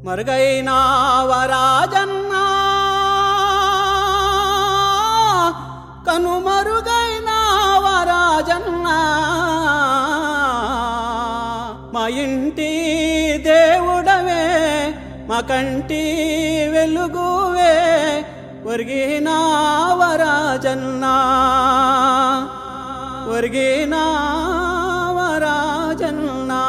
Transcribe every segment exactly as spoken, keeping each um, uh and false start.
మరుగైనావ రాజన్నా కనుమరుగైనావ రాజన్నా మా ఇంటి దేవుడవే మా కంటి వెలుగువే ఒరిగినావ రాజన్నా ఒరిగినావ రాజన్నా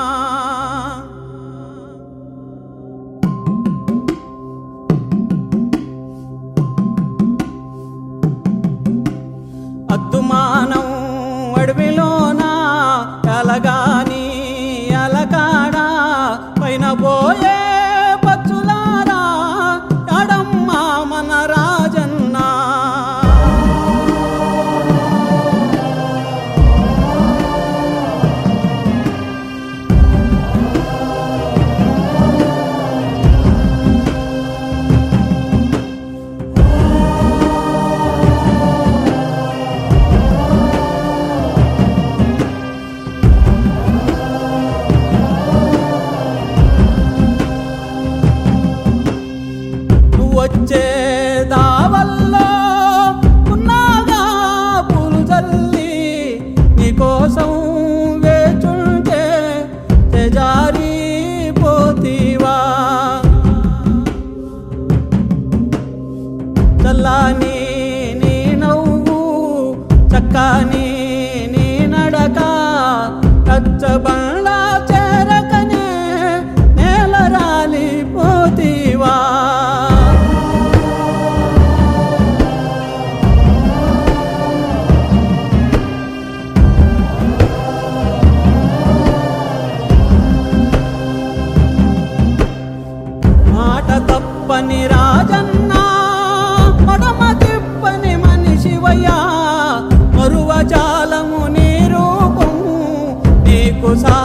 అద్దుమానం అడవిలోన ఎలగాని ఎలకాడా పైన పోయే పచ్చులారా ఎడమ్మా మన రాజన్నా వచ్చే దావల్లో ఉన్నాగా పూలు చల్లి నీకోసం వేచుంటే తెజారి పోతీవా చల్లాని నీ నవ్వు చక్కాని నీ నడక కచ్చబండా చేరకనే నేల రాలిపోతీవా తప్పని రాజన్నా మడమ తిప్పని మనిషివయ్యా మరువ జాలము నీ రూపము నీకు సా